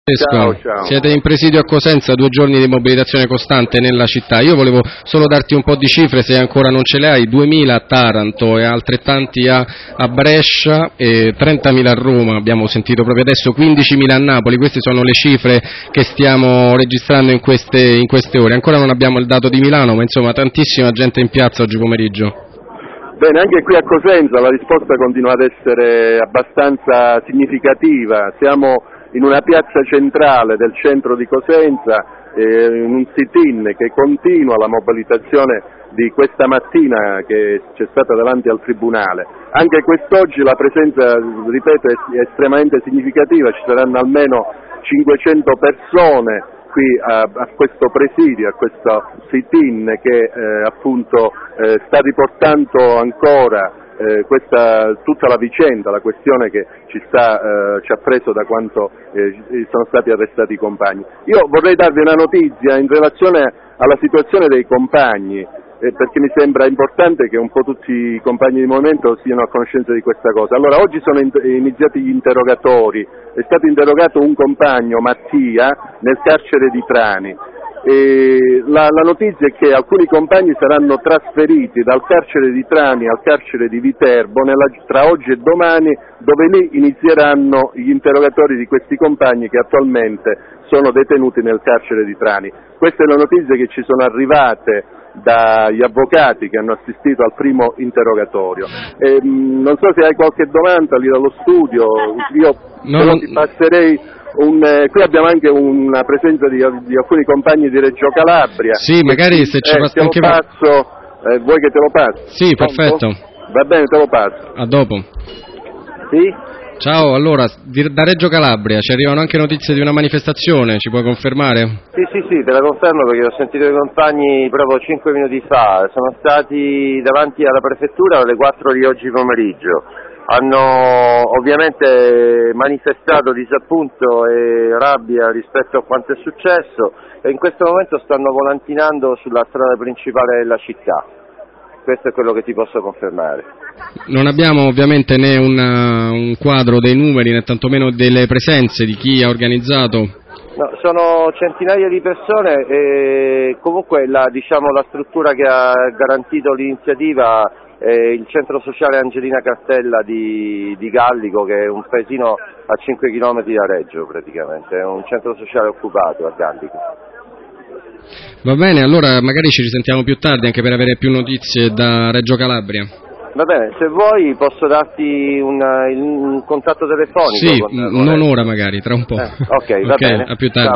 Ciao. Siete in presidio a Cosenza, 2 giorni di mobilitazione costante nella città. Io volevo solo darti un po' di cifre, se ancora non ce le hai: 2.000 a Taranto e altrettanti a Brescia e 30.000 a Roma, abbiamo sentito proprio adesso, 15.000 a Napoli. Queste sono le cifre che stiamo registrando in queste ore. Ancora non abbiamo il dato di Milano, ma insomma tantissima gente in piazza oggi pomeriggio. Bene, anche qui a Cosenza la risposta continua ad essere abbastanza significativa. Siamo in una piazza centrale del centro di Cosenza, in un sit-in che continua la mobilitazione di questa mattina che c'è stata davanti al Tribunale. Anche quest'oggi la presenza, ripeto, è estremamente significativa, ci saranno almeno 500 persone qui a questo presidio, a questo sit-in che appunto sta riportando ancora tutta la vicenda, la questione che ci ha preso da quanto sono stati arrestati i compagni. Io vorrei darvi una notizia in relazione alla situazione dei compagni, perché mi sembra importante che un po' tutti i compagni di movimento siano a conoscenza di questa cosa. Allora, oggi sono iniziati gli interrogatori, è stato interrogato un compagno, Mattia, nel carcere di Trani. La notizia è che alcuni compagni saranno trasferiti dal carcere di Trani al carcere di Viterbo tra oggi e domani, dove lì inizieranno gli interrogatori di questi compagni che attualmente sono detenuti nel carcere di Trani. Queste le notizie che ci sono arrivate dagli avvocati che hanno assistito al primo interrogatorio. Non so se hai qualche domanda lì dallo studio, io ti passerei. Qui abbiamo anche una presenza di alcuni compagni di Reggio Calabria. Sì, magari se ci passa anche vuoi che te lo passi? Sì, perfetto. Va bene, te lo passo. A dopo. Sì? Ciao, allora, da Reggio Calabria ci arrivano anche notizie di una manifestazione, ci puoi confermare? Sì, te la confermo perché ho sentito i compagni proprio 5 minuti fa, sono stati davanti alla prefettura alle 4 di oggi pomeriggio. Hanno ovviamente manifestato disappunto e rabbia rispetto a quanto è successo e in questo momento stanno volantinando sulla strada principale della città. Questo è quello che ti posso confermare. Non abbiamo ovviamente né un quadro dei numeri né tantomeno delle presenze di chi ha organizzato. No, sono centinaia di persone e comunque la struttura che ha garantito l'iniziativa il centro sociale Angelina Castella di Gallico, che è un paesino a 5 km da Reggio praticamente, è un centro sociale occupato a Gallico. Va bene, allora magari ci risentiamo più tardi anche per avere più notizie da Reggio Calabria. Va bene, se vuoi posso darti un contatto telefonico. Sì, non ora magari, tra un po'. Ok, va bene. A più tardi.